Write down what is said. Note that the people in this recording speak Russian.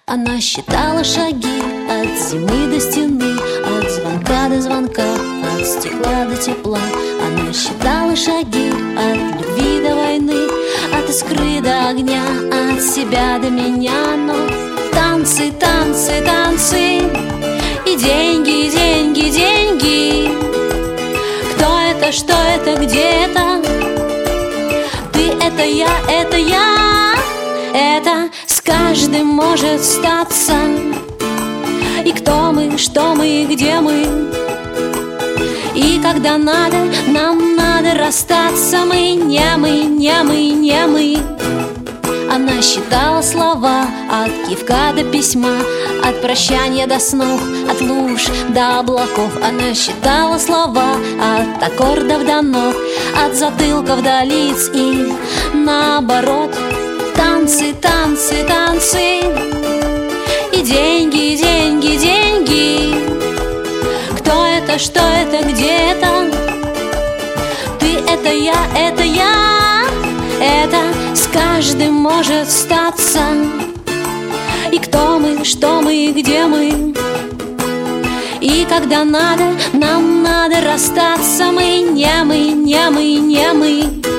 Она считала шаги от зимы до стены, от звонка до звонка, от стекла до тепла. Она считала шаги от любви до войны, от искры до огня, от себя до меня. Но танцы, танцы, танцы, и деньги, деньги, деньги. Кто это, что это, где это? Ты — это я, это я. Это с каждым может статься. И кто мы, что мы, где мы? И когда надо, нам надо расстаться. Мы не мы, не мы, не мы. Она считала слова от кивка до письма, от прощания до снов, от луж до облаков. Она считала слова от аккордов до нот, от затылков до лиц и наоборот. Танцы, танцы, танцы, и деньги, деньги, деньги. Кто это, что это, где это? Ты — это я, это я. Это с каждым может статься. И кто мы, что мы, где мы? И когда надо, нам надо расстаться. Мы не мы, не мы, не мы.